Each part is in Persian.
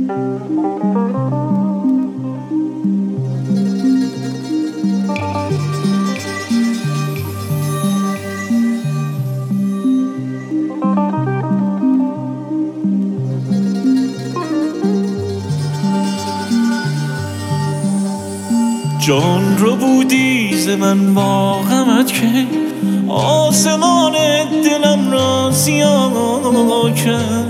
جان رو بودی ز من با غمت که آسمان دلم را زیان کرد.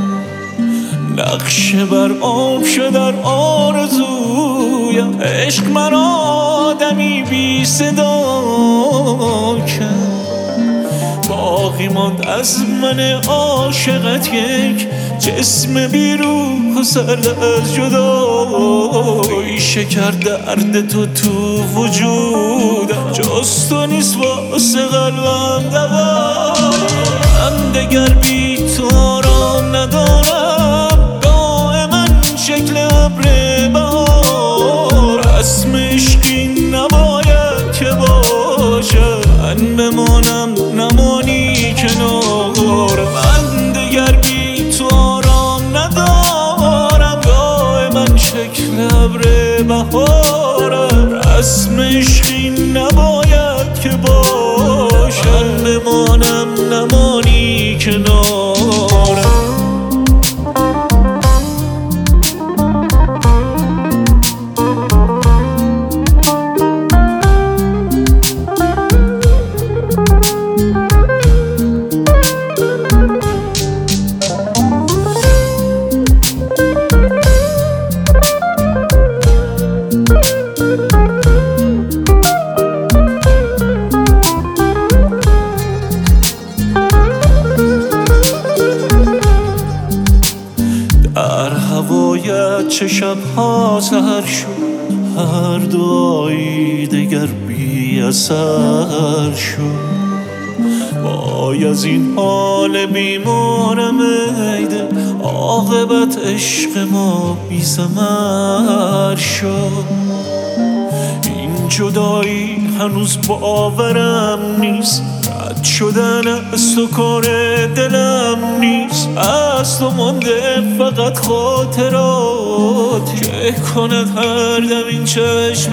نقشه بر آب شد در آرزویم، عشق مرا آدمی بی صدا کرد. باقی ماند از من عاشقت یک جسم بی روح و سرد از جدایی. شکر درد تو وجودم، جز تو نیست واسه قلبم دوا. من دگر بی تو آرام ندارم، دائما شکل ابر بهار. رسم عشقی نباید که باشد، من بمانم نمانی کنار. من دگر بی تو آرام ندارم، دائما شکل ابر بهارم. رسم عشقی نباید که باشد، من بمانم نمانی کنارم. در هوایت چه شبها سحر شد، هر دعایی دگر بی اثر شد. وای از این حال بیمارم ای دل، عاقبت عشق ما بی ثمر شد. این جدایی هنوز باورم نیست، رد شدن از تو کار دلم نیست. از تو مانده فقط خاطرات که کند هر دم این چشم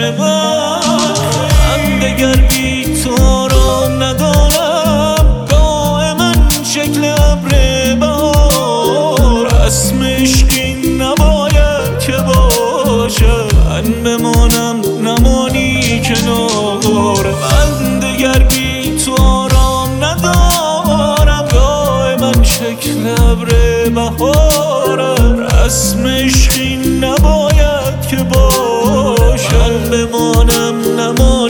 من دگر بی تو آرام ندارم، دائما شکل ابر بهار. رسم عشقی نباید که باشد، من بمانم نمانی کنار. من دگر بی تو آرام ندارم، دائما شکل ابر بهارم. رسم عشقی نباید که باشد، من بمانم نمانی